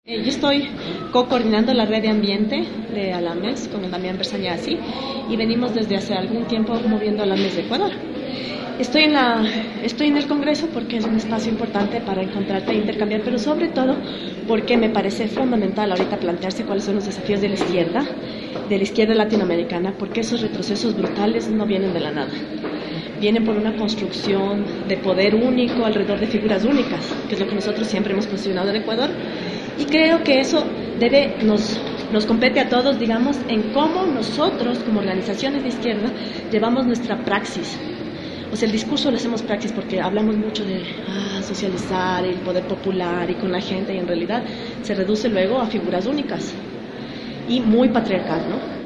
Yo estoy co-coordinando la red de ambiente de Alames con el Damián Bersañasi y venimos desde hace algún tiempo moviendo Alames de Ecuador. Estoy en el Congreso porque es un espacio importante para encontrarte e intercambiar, pero sobre todo porque me parece fundamental ahorita plantearse cuáles son los desafíos de la izquierda latinoamericana, porque esos retrocesos brutales no vienen de la nada. Vienen por una construcción de poder único alrededor de figuras únicas, que es lo que nosotros siempre hemos posicionado en Ecuador. Y creo que eso nos compete a todos, digamos, en cómo nosotros, como organizaciones de izquierda, llevamos nuestra praxis. O sea, el discurso lo hacemos praxis porque hablamos mucho de socializar el poder popular y con la gente, y en realidad se reduce luego a figuras únicas y muy patriarcal, ¿no?